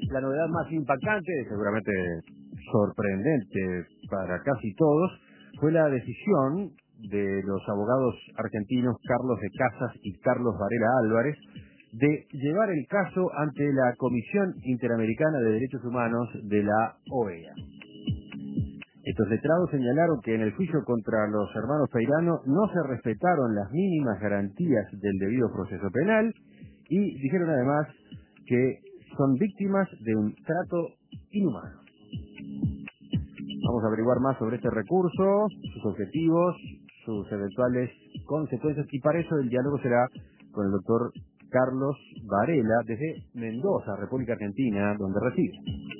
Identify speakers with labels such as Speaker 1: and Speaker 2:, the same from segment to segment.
Speaker 1: la novedad más impactante, seguramente sorprendente para casi todos, fue la decisión de los abogados argentinos Carlos de Casas y Carlos Varela Álvarez de llevar el caso ante la Comisión Interamericana de Derechos Humanos de la OEA. Estos letrados señalaron que en el juicio contra los hermanos Peirano no se respetaron las mínimas garantías del debido proceso penal y dijeron además que son víctimas de un trato inhumano. Vamos a averiguar más sobre este recurso, sus objetivos, sus eventuales consecuencias, y para eso el diálogo será con el doctor Carlos Varela desde Mendoza, República Argentina, donde reside.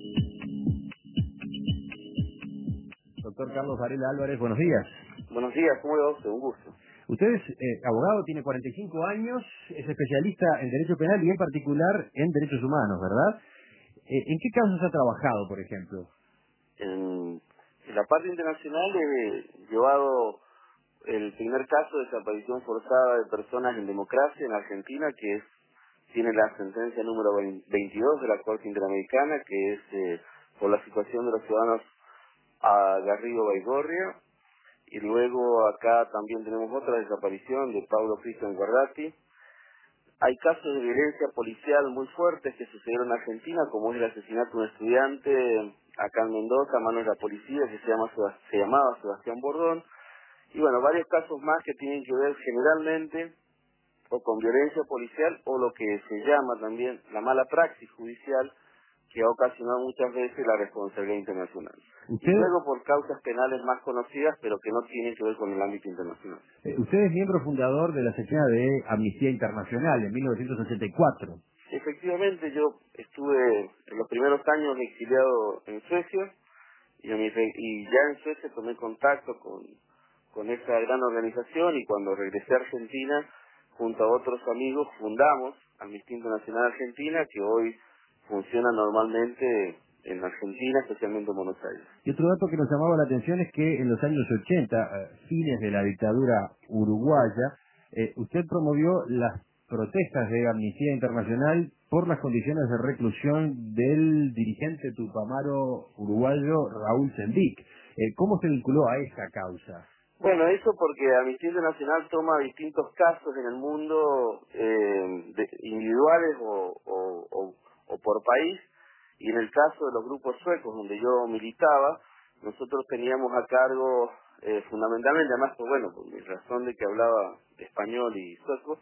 Speaker 1: Doctor Carlos Varela Álvarez, buenos días.
Speaker 2: Buenos días, ¿cómo le va usted? Un gusto.
Speaker 1: Usted es abogado, tiene 45 años, es especialista en Derecho Penal y en particular en Derechos Humanos, ¿verdad? ¿En qué casos ha trabajado, por ejemplo?
Speaker 2: En la parte internacional he llevado el primer caso de desaparición forzada de personas en democracia en Argentina, que tiene la sentencia número 22 de la Corte Interamericana, que es por la situación de los ciudadanos a Garrido Baigorria. Y luego acá también tenemos otra desaparición de Paulo Cristian Guardati. Hay casos de violencia policial muy fuertes que sucedieron en Argentina, como es el asesinato de un estudiante acá en Mendoza a manos de la policía que se llamaba Sebastián Bordón. Y bueno, varios casos más que tienen que ver generalmente o con violencia policial o lo que se llama también la mala praxis judicial, que ha ocasionado muchas veces la responsabilidad internacional. Y luego por causas penales más conocidas, pero que no tienen que ver con el ámbito internacional.
Speaker 1: Usted es miembro fundador de la sección de Amnistía Internacional en 1984.
Speaker 2: Efectivamente, yo estuve en los primeros años exiliado en Suecia y ya en Suecia tomé contacto con esa gran organización, y cuando regresé a Argentina, junto a otros amigos, fundamos Amnistía Internacional Argentina, que hoy funciona normalmente en Argentina, especialmente en Buenos Aires.
Speaker 1: Y otro dato que nos llamaba la atención es que en los años 80, fines de la dictadura uruguaya, usted promovió las protestas de Amnistía Internacional por las condiciones de reclusión del dirigente tupamaro uruguayo Raúl Sendic. ¿Cómo se vinculó a esa causa?
Speaker 2: Bueno, eso porque Amnistía Internacional toma distintos casos en el mundo, individuales o por país, y en el caso de los grupos suecos donde yo militaba, nosotros teníamos a cargo fundamentalmente, además por mi razón de que hablaba español y sueco,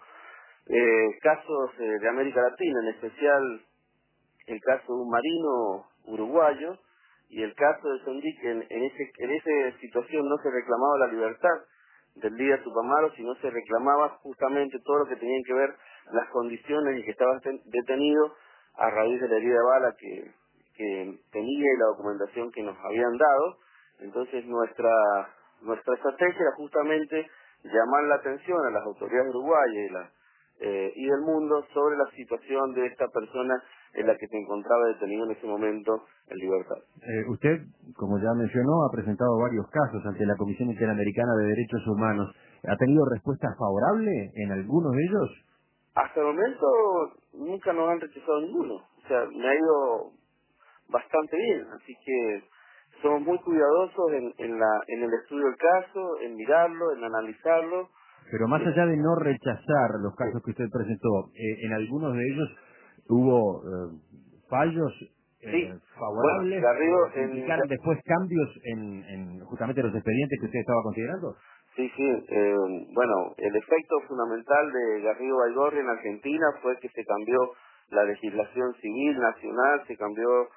Speaker 2: casos de América Latina, en especial el caso de un marino uruguayo y el caso de Sendic. En esa situación no se reclamaba la libertad del líder Tupamaro, sino se reclamaba justamente todo lo que tenían que ver las condiciones y que estaba detenido a raíz de la herida de bala que tenía y la documentación que nos habían dado. Entonces nuestra estrategia era justamente llamar la atención a las autoridades uruguayas y del mundo sobre la situación de esta persona en la que se encontraba detenido en ese momento en libertad.
Speaker 1: Usted, como ya mencionó, ha presentado varios casos ante la Comisión Interamericana de Derechos Humanos. ¿Ha tenido respuesta favorable en algunos de ellos?
Speaker 2: Hasta el momento nunca nos han rechazado ninguno. O sea, me ha ido bastante bien, así que somos muy cuidadosos en el estudio del caso, en mirarlo, en analizarlo.
Speaker 1: Pero más allá de no rechazar los casos que usted presentó, en algunos de ellos hubo fallos favorables,
Speaker 2: Garrido
Speaker 1: ¿implicaron después cambios en justamente los expedientes que usted estaba considerando?
Speaker 2: Sí, el efecto fundamental de Garrido Baigorria en Argentina fue que se cambió la legislación civil nacional, se cambió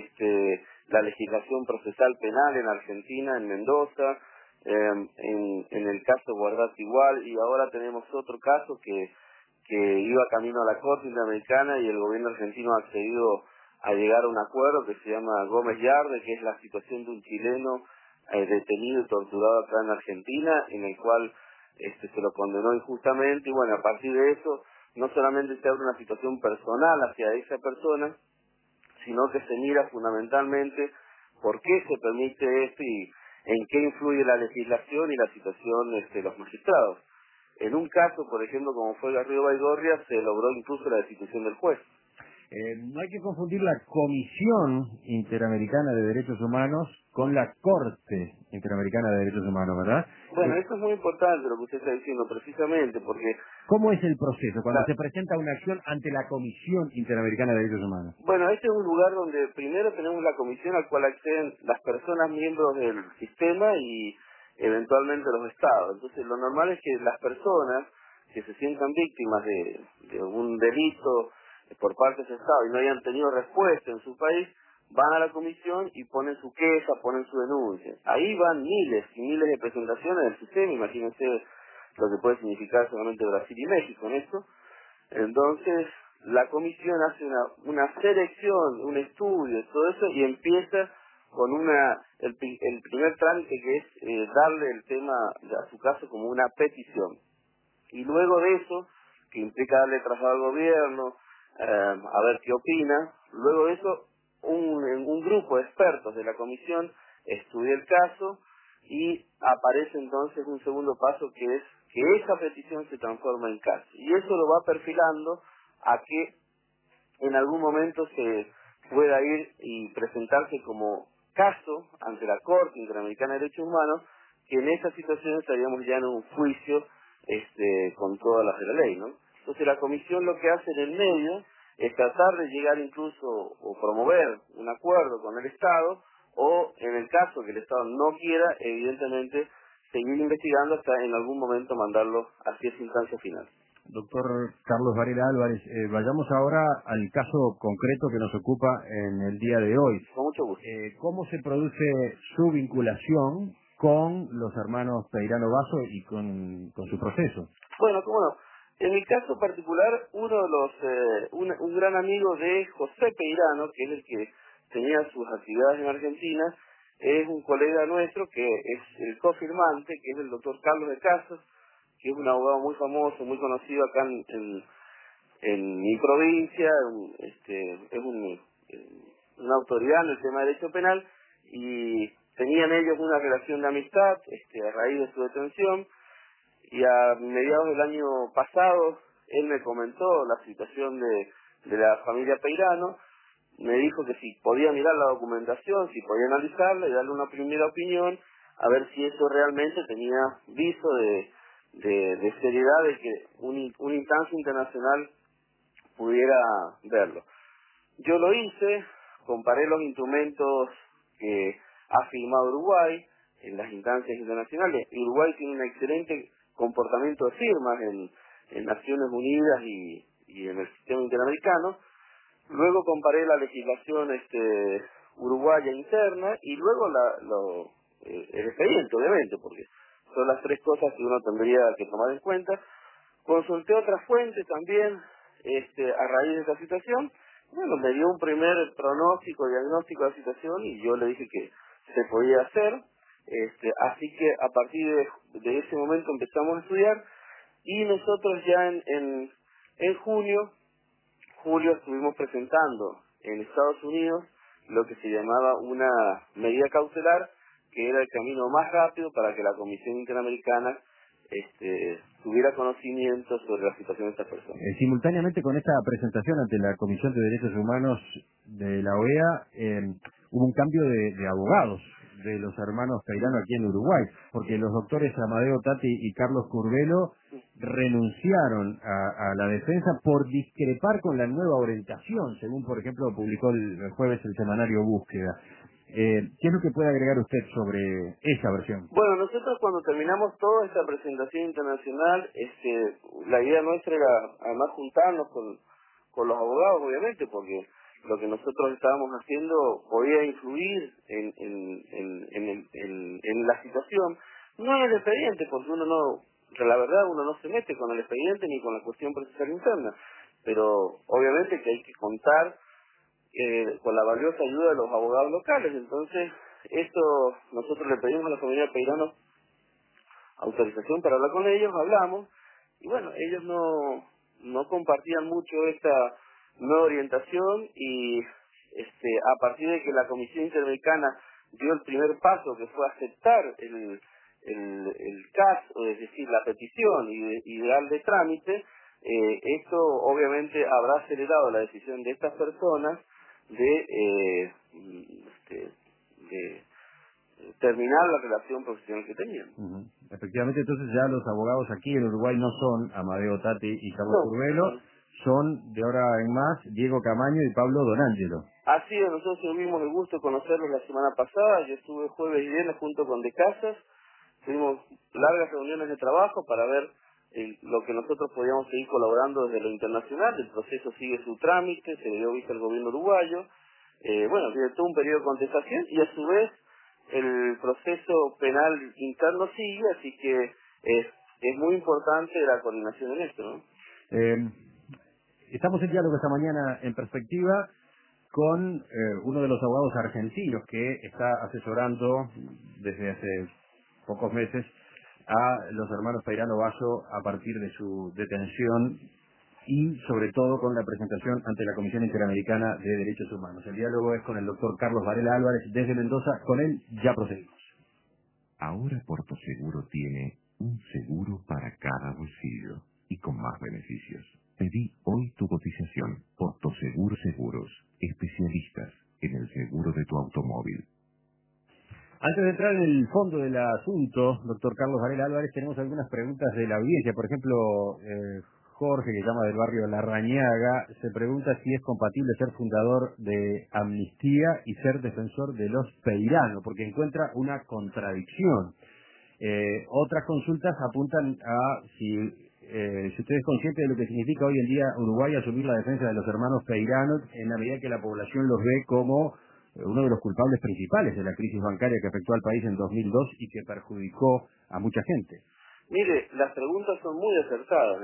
Speaker 2: la legislación procesal penal en Argentina, en Mendoza, en el caso Guardati igual, y ahora tenemos otro caso que iba camino a la Corte Interamericana y el gobierno argentino ha accedido a llegar a un acuerdo que se llama Gómez Yarde, que es la situación de un chileno detenido y torturado acá en Argentina, en el cual se lo condenó injustamente, y bueno, a partir de eso no solamente se abre una situación personal hacia esa persona, sino que se mira fundamentalmente por qué se permite esto y en qué influye la legislación y la situación de los magistrados. En un caso, por ejemplo, como fue Garrido Baigorria, se logró incluso la destitución del juez.
Speaker 1: No hay que confundir la Comisión Interamericana de Derechos Humanos con la Corte Interamericana de Derechos Humanos, ¿verdad?
Speaker 2: Bueno, esto es muy importante lo que usted está diciendo, precisamente, porque...
Speaker 1: ¿Cómo es el proceso cuando se presenta una acción ante la Comisión Interamericana de Derechos Humanos?
Speaker 2: Bueno, este es un lugar donde primero tenemos la comisión al cual acceden las personas miembros del sistema y eventualmente los estados. Entonces, lo normal es que las personas que se sientan víctimas de un delito por parte de ese estado y no hayan tenido respuesta en su país, van a la comisión y ponen su queja, ponen su denuncia. Ahí van miles y miles de presentaciones del sistema, imagínense lo que puede significar solamente Brasil y México en esto. Entonces, la comisión hace una selección, un estudio, todo eso, y empieza con el primer trámite que es darle el tema a su caso como una petición. Y luego de eso, que implica darle traslado al gobierno, a ver qué opina, luego de eso, un grupo de expertos de la comisión estudia el caso y aparece entonces un segundo paso que es que esa petición se transforma en caso. Y eso lo va perfilando a que en algún momento se pueda ir y presentarse como caso ante la Corte Interamericana de Derechos Humanos, que en esa situación estaríamos ya en un juicio con todas las de la ley, ¿no? Entonces la comisión lo que hace en el medio es tratar de llegar incluso o promover un acuerdo con el Estado, o en el caso que el Estado no quiera, evidentemente seguir investigando hasta en algún momento mandarlo hacia esa instancia final.
Speaker 1: Doctor Carlos Varela Álvarez, vayamos ahora al caso concreto que nos ocupa en el día de hoy.
Speaker 2: Con mucho gusto.
Speaker 1: ¿Cómo se produce su vinculación con los hermanos Peirano Basso y con su proceso?
Speaker 2: Bueno, cómo no. En mi caso particular, uno de los, un gran amigo de José Peirano, que es el que tenía sus actividades en Argentina, es un colega nuestro que es el cofirmante, que es el doctor Carlos de Casas, que es un abogado muy famoso, muy conocido acá en mi provincia, una autoridad en el tema de derecho penal, y tenían ellos una relación de amistad a raíz de su detención, y a mediados del año pasado él me comentó la situación de la familia Peirano, me dijo que si podía mirar la documentación, si podía analizarla y darle una primera opinión, a ver si eso realmente tenía viso de seriedad de que una instancia internacional pudiera verlo. Yo lo hice, comparé los instrumentos que ha firmado Uruguay en las instancias internacionales. Uruguay tiene un excelente comportamiento de firmas en Naciones Unidas y en el sistema interamericano. Luego comparé la legislación uruguaya interna y luego el expediente, obviamente, porque son las tres cosas que uno tendría que tomar en cuenta. Consulté otras fuentes también a raíz de esta situación. Bueno, me dio un primer pronóstico, diagnóstico de la situación y yo le dije que se podía hacer. Así que a partir de ese momento empezamos a estudiar y nosotros ya en julio estuvimos presentando en Estados Unidos lo que se llamaba una medida cautelar, que era el camino más rápido para que la Comisión Interamericana tuviera conocimiento sobre la situación de estas personas.
Speaker 1: Simultáneamente con esta presentación ante la Comisión de Derechos Humanos de la OEA, hubo un cambio de abogados de los hermanos Peirano aquí en Uruguay, porque los doctores Amadeo Tati y Carlos Curvelo renunciaron a la defensa por discrepar con la nueva orientación, según por ejemplo publicó el jueves el semanario Búsqueda. ¿Qué es lo que puede agregar usted sobre esa versión?
Speaker 2: Bueno, nosotros cuando terminamos toda esta presentación internacional, la idea nuestra era además juntarnos con los abogados, obviamente, porque lo que nosotros estábamos haciendo podía influir en la situación, no en el expediente, porque la verdad uno no se mete con el expediente ni con la cuestión procesal interna, pero obviamente que hay que contar con la valiosa ayuda de los abogados locales. Entonces, esto nosotros le pedimos a la familia Peirano autorización para hablar con ellos, hablamos, y bueno, ellos no compartían mucho esta nueva orientación y a partir de que la Comisión Interamericana dio el primer paso, que fue aceptar el caso, es decir, la petición y darle trámite, Esto obviamente habrá acelerado la decisión de estas personas de terminar la relación profesional que tenían.
Speaker 1: Efectivamente, entonces ya los abogados aquí en Uruguay no son Amadeo Tati y Carlos Curvelo, son de ahora en más Diego Camaño y Pablo Donangelo.
Speaker 2: Así es, nosotros tuvimos el gusto de conocerlos la semana pasada. Yo estuve jueves y viernes junto con De Casas. Tuvimos largas reuniones de trabajo para ver lo que nosotros podíamos seguir colaborando desde lo internacional. El proceso sigue su trámite, se le dio vista al gobierno uruguayo. Tiene todo un periodo de contestación y a su vez el proceso penal interno sigue, así que es muy importante la coordinación en esto, ¿no?
Speaker 1: Estamos en diálogo esta mañana en perspectiva con uno de los abogados argentinos que está asesorando desde hace pocos meses a los hermanos Peirano Basso a partir de su detención y sobre todo con la presentación ante la Comisión Interamericana de Derechos Humanos. El diálogo es con el doctor Carlos Varela Álvarez desde Mendoza. Con él ya procedimos.
Speaker 3: Ahora Portoseguro tiene un seguro para cada bolsillo y con más beneficios. Pedí hoy tu cotización. Portoseguro Seguros, especialistas en el seguro de tu automóvil.
Speaker 1: Antes de entrar en el fondo del asunto, doctor Carlos Varela Álvarez, tenemos algunas preguntas de la audiencia. Por ejemplo, Jorge, que llama del barrio Larrañaga, se pregunta si es compatible ser fundador de Amnistía y ser defensor de los Peirano, porque encuentra una contradicción. Otras consultas apuntan a si usted es consciente de lo que significa hoy en día Uruguay asumir la defensa de los hermanos Peirano en la medida que la población los ve como uno de los culpables principales de la crisis bancaria que afectó al país en 2002 y que perjudicó a mucha gente.
Speaker 2: Mire, las preguntas son muy acertadas,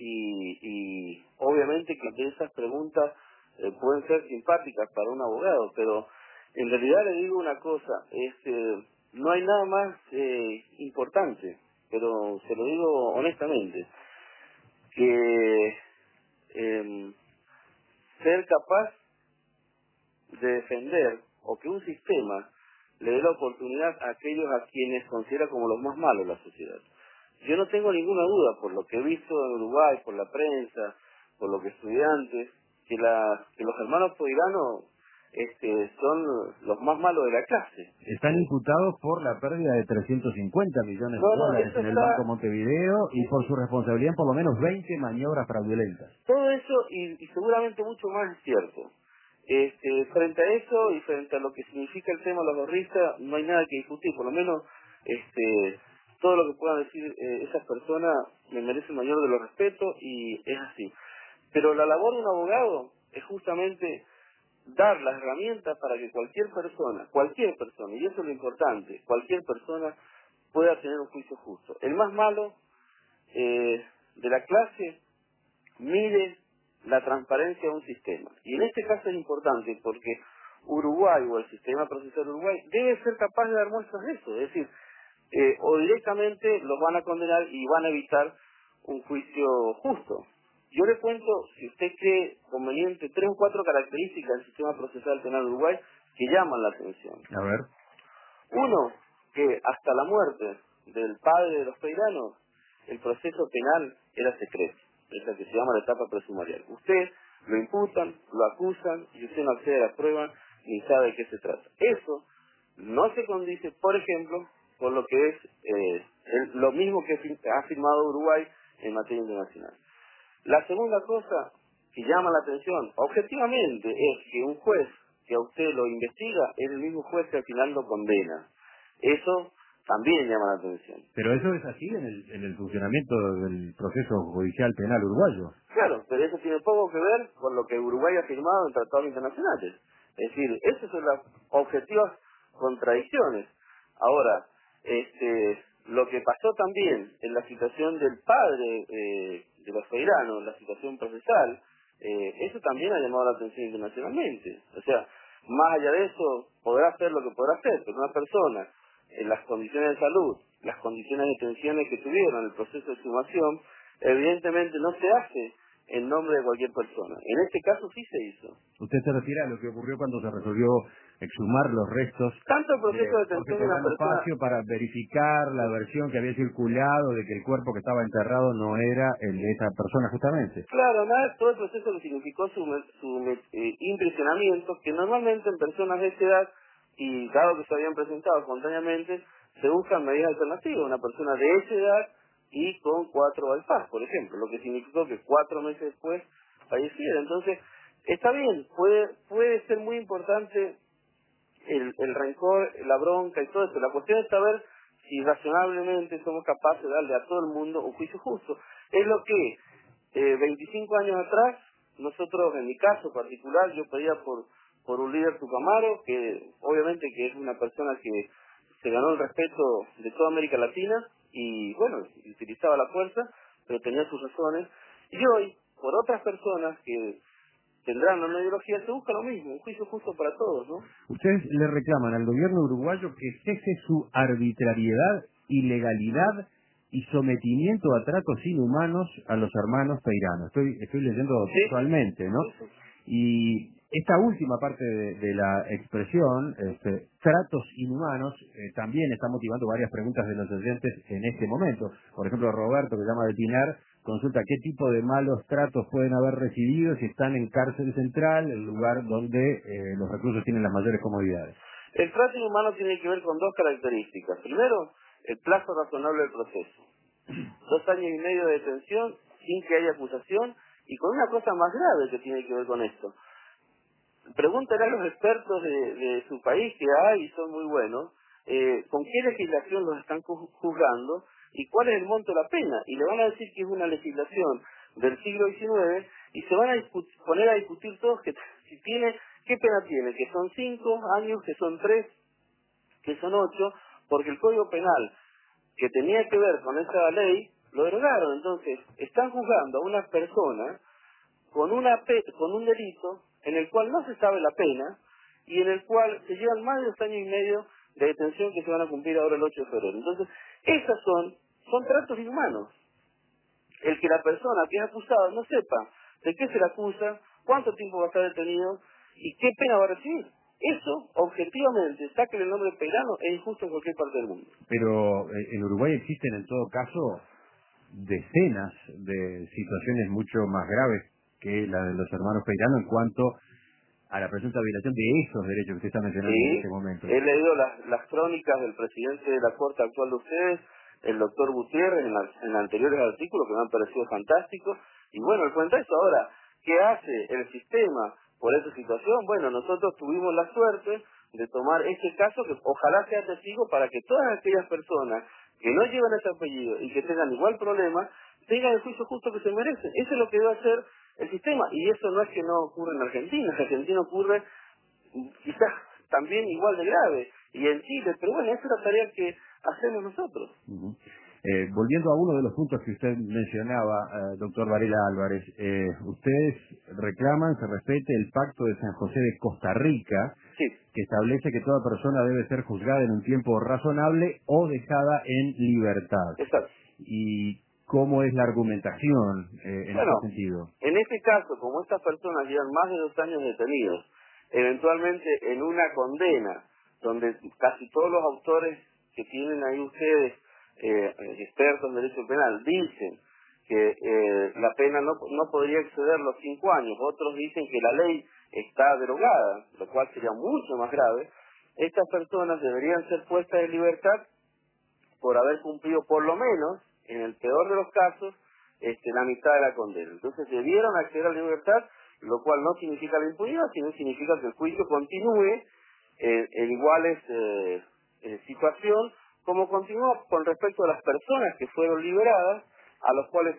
Speaker 2: y obviamente que esas preguntas pueden ser simpáticas para un abogado, pero en realidad le digo una cosa, no hay nada más importante, pero se lo digo honestamente, que ser capaz de defender o que un sistema le dé la oportunidad a aquellos a quienes considera como los más malos de la sociedad. Yo no tengo ninguna duda, por lo que he visto en Uruguay, por la prensa, por lo que estudié antes, que los hermanos Peirano son los más malos de la clase.
Speaker 1: Están imputados por la pérdida de 350 millones de dólares en el Banco Montevideo y por su responsabilidad en por lo menos 20 maniobras fraudulentas.
Speaker 2: Todo eso y seguramente mucho más es cierto. Frente a eso y frente a lo que significa el tema de los ahorristas, no hay nada que discutir, por lo menos todo lo que puedan decir esas personas me merece el mayor de los respetos y es así. Pero la labor de un abogado es justamente dar las herramientas para que cualquier persona, y eso es lo importante, cualquier persona pueda tener un juicio justo. El más malo de la clase mide la transparencia de un sistema. Y en este caso es importante porque Uruguay o el sistema procesal de Uruguay debe ser capaz de dar muestras de eso. Es decir, o directamente los van a condenar y van a evitar un juicio justo. Yo le cuento, si usted cree conveniente, 3 o 4 características del sistema procesal penal de Uruguay que llaman la atención.
Speaker 1: A ver.
Speaker 2: Uno, que hasta la muerte del padre de los Peiranos, el proceso penal era secreto. Es la que se llama la etapa presumarial. Usted lo imputan, lo acusan, y usted no accede a la prueba ni sabe de qué se trata. Eso no se condice, por ejemplo, con lo que es lo mismo que ha firmado Uruguay en materia internacional. La segunda cosa que llama la atención, objetivamente, es que un juez que a usted lo investiga es el mismo juez que al final lo condena. Eso también llama la atención.
Speaker 1: Pero eso es así en el funcionamiento del proceso judicial penal uruguayo.
Speaker 2: Claro, pero eso tiene poco que ver con lo que Uruguay ha firmado en tratados internacionales. Es decir, esas son las objetivas contradicciones. Ahora, lo que pasó también en la situación del padre de los Peirano, la situación procesal, eso también ha llamado la atención internacionalmente. O sea, más allá de eso, podrá hacer lo que podrá hacer, pero una persona, en las condiciones de salud, las condiciones de tensiones que tuvieron en el proceso de exhumación, evidentemente no se hace en nombre de cualquier persona. En este caso sí se hizo.
Speaker 1: ¿Usted se refiere a lo que ocurrió cuando se resolvió exhumar los restos
Speaker 2: Tanto el proceso de
Speaker 1: Jorge
Speaker 2: detención de una
Speaker 1: Serrano
Speaker 2: persona...
Speaker 1: Facio para verificar la versión que había circulado de que el cuerpo que estaba enterrado no era el de esa persona justamente?
Speaker 2: Claro, nada, todo el proceso que significó su impresionamiento, que normalmente en personas de esa edad, y dado que se habían presentado espontáneamente, se buscan medidas alternativas. Una persona de esa edad y con 4 bypass, por ejemplo, lo que significó que 4 meses después falleciera. Entonces, está bien, puede ser muy importante el rencor, la bronca y todo eso. La cuestión es saber si razonablemente somos capaces de darle a todo el mundo un juicio justo. Es lo que 25 años atrás, nosotros, en mi caso particular, yo pedía por un líder tucamaro, que obviamente que es una persona que se ganó el respeto de toda América Latina, y bueno, utilizaba la fuerza, pero tenía sus razones. Y hoy, por otras personas que tendrán una ideología, se busca lo mismo, un juicio justo para todos, ¿no?
Speaker 1: Ustedes le reclaman al gobierno uruguayo que cese su arbitrariedad, ilegalidad y sometimiento a tratos inhumanos a los hermanos Peirano. Estoy leyendo
Speaker 2: Sí.
Speaker 1: textualmente, ¿no?
Speaker 2: Sí, sí.
Speaker 1: Y esta última parte de la expresión, tratos inhumanos, también está motivando varias preguntas de los oyentes en este momento. Por ejemplo, Roberto, que llama de Pinar, consulta qué tipo de malos tratos pueden haber recibido si están en cárcel central, el lugar donde los reclusos tienen las mayores comodidades.
Speaker 2: El trato inhumano tiene que ver con 2 características. Primero, el plazo razonable del proceso. 2 años y medio de detención sin que haya acusación, y con una cosa más grave que tiene que ver con esto. Pregúntale a los expertos de su país, que hay y son muy buenos, con qué legislación los están juzgando y cuál es el monto de la pena. Y le van a decir que es una legislación del siglo XIX, y se van a poner a discutir todos que si tiene, qué pena tiene, que son 5 años, que son 3, que son 8, porque el Código Penal, que tenía que ver con esa ley, lo derogaron. Entonces, están juzgando a una persona con con un delito en el cual no se sabe la pena y en el cual se llevan más de 2 años y medio de detención que se van a cumplir ahora el 8 de febrero. Entonces, esas son tratos inhumanos. El que la persona que es acusada no sepa de qué se le acusa, cuánto tiempo va a estar detenido y qué pena va a recibir. Eso, objetivamente, saquen el nombre de Peirano, es injusto en cualquier parte del mundo.
Speaker 1: Pero en Uruguay existen en todo caso decenas de situaciones mucho más graves que la de los hermanos Peirano en cuanto a la presunta violación de esos derechos que usted está mencionando en este
Speaker 2: Sí,
Speaker 1: momento.
Speaker 2: he leído las crónicas del presidente de la Corte actual de ustedes, el doctor Gutiérrez, en anteriores artículos que me han parecido fantásticos. Y bueno, el cuenta eso. Ahora, ¿qué hace el sistema por esa situación? Bueno, nosotros tuvimos la suerte de tomar este caso que ojalá sea testigo para que todas aquellas personas que no llevan ese apellido y que tengan igual problema, tengan el juicio justo que se merecen. Eso es lo que debe hacer el sistema. Y eso no es que no ocurre en Argentina. En Argentina ocurre quizás también igual de grave, y en Chile, pero bueno, esa es la tarea que hacemos nosotros.
Speaker 1: Uh-huh. Volviendo a uno de los puntos que usted mencionaba, doctor Varela Álvarez, ustedes reclaman se respete el Pacto de San José de Costa Rica,
Speaker 2: Sí,
Speaker 1: que establece que toda persona debe ser juzgada en un tiempo razonable o dejada en libertad.
Speaker 2: exacto.
Speaker 1: ¿Y cómo es la argumentación en
Speaker 2: Bueno,
Speaker 1: ese sentido?
Speaker 2: en este caso, como estas personas llevan más de 2 años detenidos, eventualmente en una condena, donde casi todos los autores que tienen ahí ustedes, expertos en derecho penal, dicen que la pena no podría exceder los 5 años, otros dicen que la ley está derogada, lo cual sería mucho más grave. Estas personas deberían ser puestas en libertad por haber cumplido por lo menos, en el peor de los casos, la mitad de la condena. Entonces debieron acceder a la libertad, lo cual no significa la impunidad, sino significa que el juicio continúe en iguales situación, como continúa con respecto a las personas que fueron liberadas, a los cuales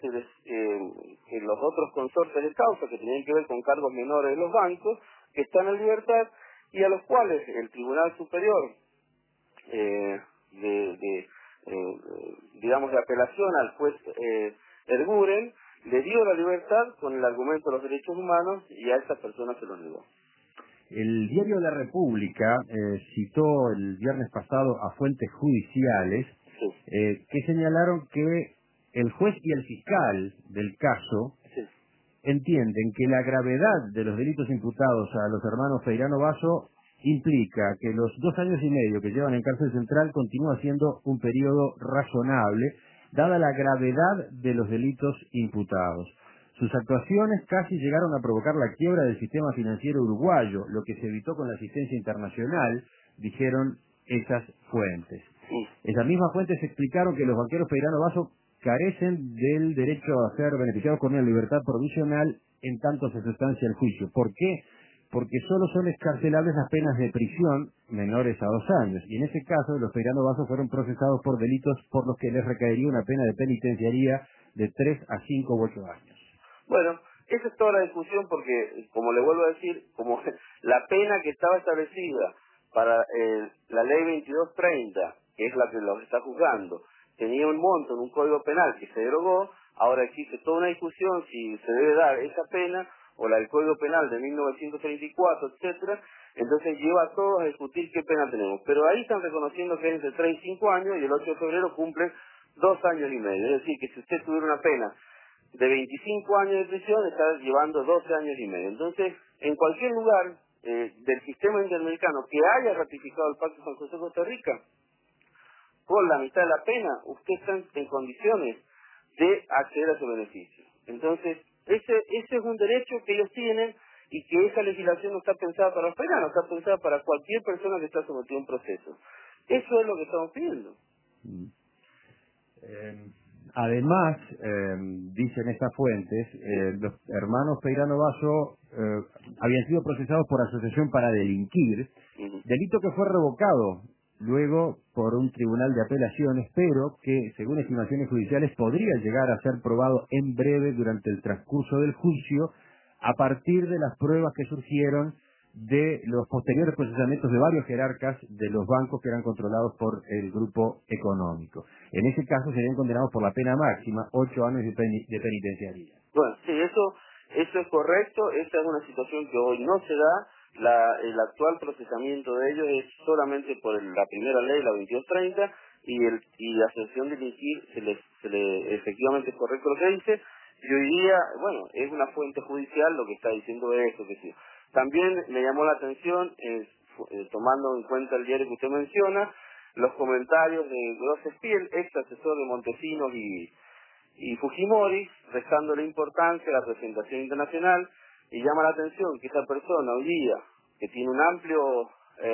Speaker 2: los otros consortes de causa que tenían que ver con cargos menores de los bancos, que están en libertad, y a los cuales el Tribunal Superior digamos de apelación al juez Erguren le dio la libertad con el argumento de los derechos humanos, y a esa persona se lo negó.
Speaker 1: El diario La República citó el viernes pasado a fuentes judiciales
Speaker 2: Sí,
Speaker 1: que señalaron que el juez y el fiscal del caso
Speaker 2: sí.
Speaker 1: entienden que la gravedad de los delitos imputados a los hermanos Peirano Basso implica que los 2 años y medio que llevan en cárcel central continúa siendo un periodo razonable, dada la gravedad de los delitos imputados. Sus actuaciones casi llegaron a provocar la quiebra del sistema financiero uruguayo, lo que se evitó con la asistencia internacional, dijeron esas fuentes. Esas mismas fuentes explicaron que los banqueros Peirano Basso carecen del derecho a ser beneficiados con una libertad provisional en tanto se sustancia el juicio. ¿Por qué? Porque solo son excarcelables las penas de prisión menores a 2 años, y en ese caso los Peirano Basso fueron procesados por delitos por los que les recaería una pena de penitenciaría de 3 a 5 u 8 años.
Speaker 2: Bueno, esa es toda la discusión porque, como le vuelvo a decir, como la pena que estaba establecida para la ley 2230, que es la que los está juzgando, tenía un monto en un código penal que se derogó, ahora existe toda una discusión si se debe dar esa pena o la del Código Penal de 1934, etcétera. Entonces lleva a todos a discutir qué pena tenemos. Pero ahí están reconociendo que es entre 3 y 5 años y el 8 de febrero cumplen 2 años y medio. Es decir, que si usted tuviera una pena de 25 años de prisión, está llevando 12 años y medio. Entonces, en cualquier lugar del sistema interamericano que haya ratificado el Pacto San José de Costa Rica, con la mitad de la pena, usted está en condiciones de acceder a su beneficio. Entonces, ese es un derecho que ellos tienen y que esa legislación no está pensada para los penados, está pensada para cualquier persona que está sometida a un proceso. Eso es lo que estamos pidiendo.
Speaker 1: Además, dicen estas fuentes, los hermanos Peirano Basso habían sido procesados por asociación para delinquir, delito que fue revocado luego por un tribunal de apelaciones, pero que, según estimaciones judiciales, podría llegar a ser probado en breve durante el transcurso del juicio, a partir de las pruebas que surgieron de los posteriores procesamientos de varios jerarcas de los bancos que eran controlados por el grupo económico. En ese caso serían condenados por la pena máxima, 8 años de penitenciaría.
Speaker 2: Bueno, sí, eso es correcto. Esta es una situación que hoy no se da. El actual procesamiento de ellos es solamente por la primera ley, la 2230, y la asociación de delinquir se le efectivamente es correcto lo que dice. Y hoy día, bueno, es una fuente judicial lo que está diciendo esto, que sí. También me llamó la atención, tomando en cuenta el diario que usted menciona, los comentarios de Grosspiel, ex asesor de Montesinos y Fujimori, restándole importancia a la presentación internacional, y llama la atención que esa persona hoy día, que tiene un amplio,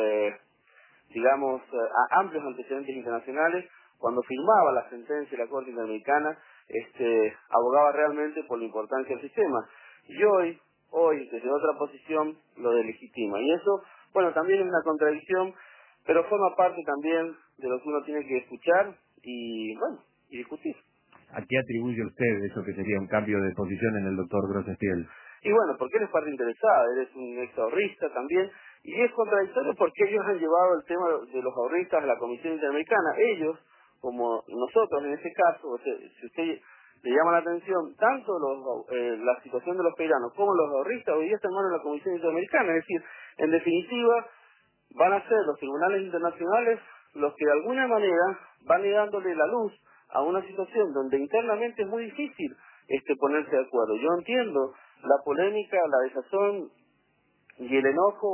Speaker 2: amplios antecedentes internacionales, cuando firmaba la sentencia de la Corte Interamericana, abogaba realmente por la importancia del sistema. Y hoy, desde otra posición, lo delegitima. Y eso, bueno, también es una contradicción, pero forma parte también de lo que uno tiene que escuchar y, bueno, y discutir.
Speaker 1: ¿A qué atribuye usted eso que sería un cambio de posición en el doctor Grosspiel?
Speaker 2: Y bueno, porque él es parte interesada, él es un ex ahorrista también, y es contradictorio porque ellos han llevado el tema de los ahorristas a la Comisión Interamericana. Ellos, como nosotros en este caso, o sea, si usted le llama la atención, tanto la situación de los peiranos como los ahorristas hoy día están en la Comisión Interamericana. Es decir, en definitiva, van a ser los tribunales internacionales los que de alguna manera van dándole la luz a una situación donde internamente es muy difícil ponerse de acuerdo. Yo entiendo la polémica, la desazón y el enojo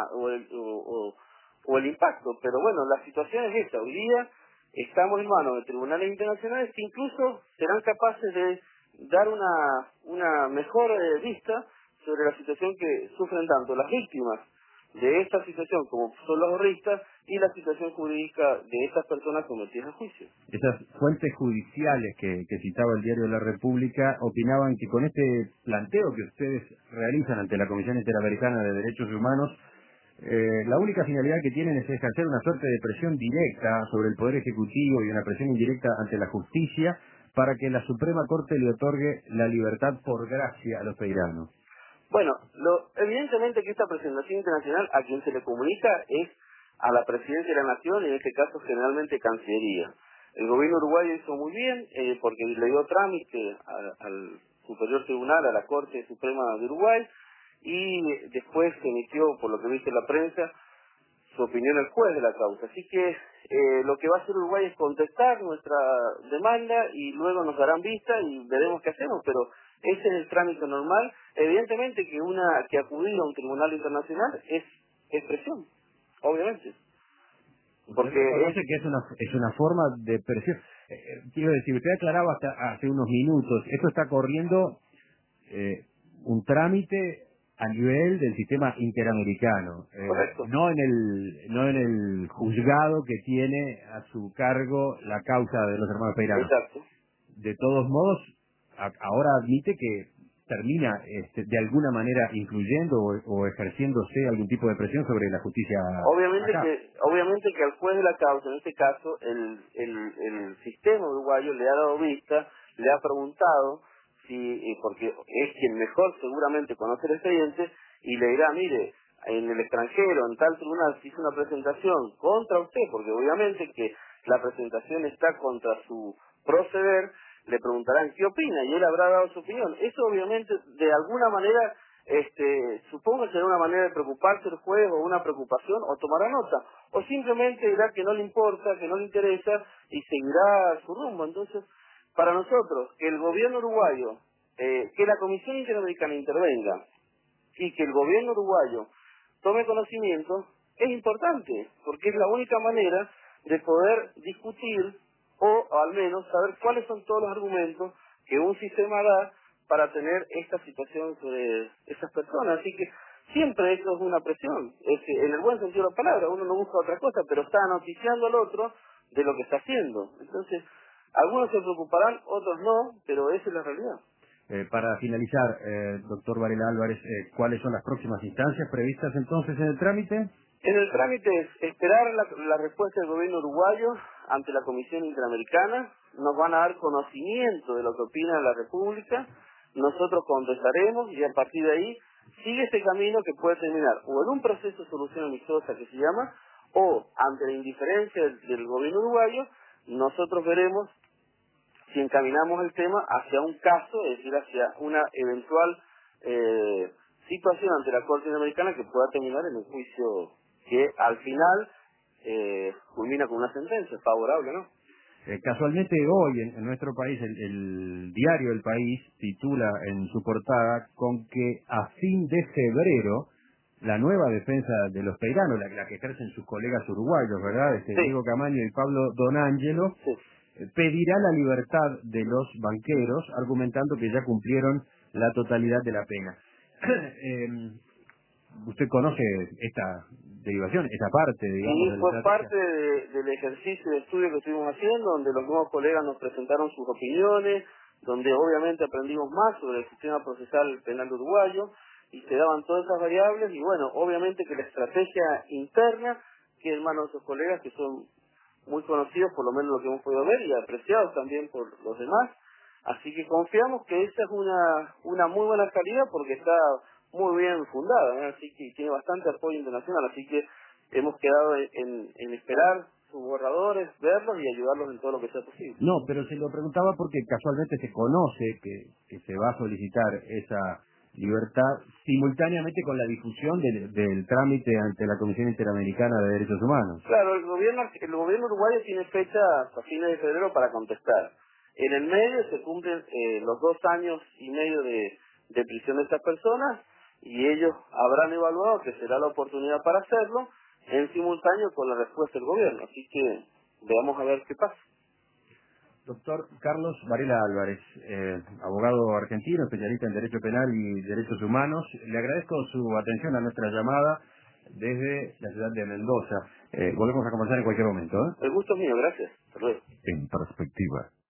Speaker 2: o el impacto, pero bueno, la situación es esta. Hoy día estamos en manos de tribunales internacionales que incluso serán capaces de dar una mejor vista sobre la situación que sufren tanto las víctimas de esta situación como son los ahorristas y la situación jurídica de estas personas sometidas a juicio.
Speaker 1: Esas fuentes judiciales que citaba el diario La República opinaban que con este planteo que ustedes realizan ante la Comisión Interamericana de Derechos Humanos, la única finalidad que tienen es ejercer una suerte de presión directa sobre el Poder Ejecutivo y una presión indirecta ante la justicia para que la Suprema Corte le otorgue la libertad por gracia a los peiranos.
Speaker 2: Bueno, evidentemente que esta presentación internacional a quien se le comunica es a la Presidencia de la Nación, y en este caso generalmente Cancillería. El gobierno uruguayo hizo muy bien porque le dio trámite al Superior Tribunal, a la Corte Suprema de Uruguay, y después se emitió, por lo que viste en la prensa, su opinión el juez de la causa. Así que lo que va a hacer Uruguay es contestar nuestra demanda y luego nos darán vista y veremos qué hacemos, pero Ese es el trámite normal. Evidentemente que acudir a un tribunal internacional es presión, obviamente.
Speaker 1: Porque reconoce que es una forma de presión. Quiero decir, usted aclaraba hasta hace unos minutos, esto está corriendo un trámite a nivel del sistema interamericano, no en el juzgado que tiene a su cargo la causa de los hermanos Peirano.
Speaker 2: Exacto.
Speaker 1: De todos modos, ahora admite que termina de alguna manera influyendo o ejerciéndose algún tipo de presión sobre la justicia.
Speaker 2: Obviamente que al juez de la causa, en este caso, el sistema uruguayo le ha dado vista, le ha preguntado porque es quien mejor seguramente conoce el expediente, y le dirá, mire, en el extranjero, en tal tribunal se hizo una presentación contra usted, porque obviamente que la presentación está contra su proceder, le preguntarán qué opina y él habrá dado su opinión. Eso obviamente de alguna manera, supongo que será una manera de preocuparse el juez o una preocupación, o tomará nota, o simplemente dirá que no le importa, que no le interesa y seguirá su rumbo. Entonces, para nosotros, que el gobierno uruguayo, que la Comisión Interamericana intervenga y que el gobierno uruguayo tome conocimiento, es importante, porque es la única manera de poder discutir o al menos saber cuáles son todos los argumentos que un sistema da para tener esta situación sobre esas personas. Así que siempre eso es una presión, en el buen sentido de la palabra. Uno no busca otra cosa, pero está noticiando al otro de lo que está haciendo. Entonces, algunos se preocuparán, otros no, pero esa es la realidad.
Speaker 1: Para finalizar, doctor Varela Álvarez, ¿cuáles son las próximas instancias previstas entonces en el trámite?
Speaker 2: En el trámite es esperar la respuesta del gobierno uruguayo ante la Comisión Interamericana. Nos van a dar conocimiento de lo que opina la República, nosotros contestaremos y a partir de ahí sigue este camino que puede terminar o en un proceso de solución amistosa que se llama, o ante la indiferencia del gobierno uruguayo, nosotros veremos si encaminamos el tema hacia un caso, es decir, hacia una eventual situación ante la Corte Interamericana que pueda terminar en un juicio que al final culmina con una sentencia favorable, ¿no?
Speaker 1: Casualmente hoy en nuestro país el diario El País titula en su portada con que a fin de febrero la nueva defensa de los Peirano, la que ejercen sus colegas uruguayos, ¿verdad?
Speaker 2: Sí.
Speaker 1: Diego Camaño y Pablo Donangelo,
Speaker 2: Sí.
Speaker 1: Pedirá la libertad de los banqueros, argumentando que ya cumplieron la totalidad de la pena. ¿Usted conoce esta derivación, esta parte, digamos,
Speaker 2: Sí,
Speaker 1: de la
Speaker 2: fue
Speaker 1: estrategia?
Speaker 2: parte del ejercicio de estudio que estuvimos haciendo, donde los nuevos colegas nos presentaron sus opiniones, donde obviamente aprendimos más sobre el sistema procesal penal uruguayo, y se daban todas esas variables, y bueno, obviamente que la estrategia interna, que es en manos de sus colegas, que son muy conocidos, por lo menos lo que hemos podido ver, y apreciados también por los demás. Así que confiamos que esta es una muy buena salida porque está muy bien fundada, ¿eh? Así que tiene bastante apoyo internacional, así que hemos quedado en esperar sus borradores, verlos y ayudarlos en todo lo que sea posible.
Speaker 1: No, pero se lo preguntaba porque casualmente se conoce que se va a solicitar esa libertad simultáneamente con la difusión del trámite ante la Comisión Interamericana de Derechos Humanos.
Speaker 2: Claro, el gobierno uruguayo tiene fecha hasta fines de febrero para contestar. En el medio se cumplen los 2 años y medio de prisión de estas personas, y ellos habrán evaluado que será la oportunidad para hacerlo en simultáneo con la respuesta del gobierno. Así que veamos a ver qué pasa.
Speaker 1: Doctor Carlos Varela Álvarez, abogado argentino, especialista en Derecho Penal y Derechos Humanos, le agradezco su atención a nuestra llamada desde la ciudad de Mendoza. Volvemos a conversar en cualquier momento, ¿eh?
Speaker 2: El gusto es mío, gracias. Hasta luego.
Speaker 3: En perspectiva.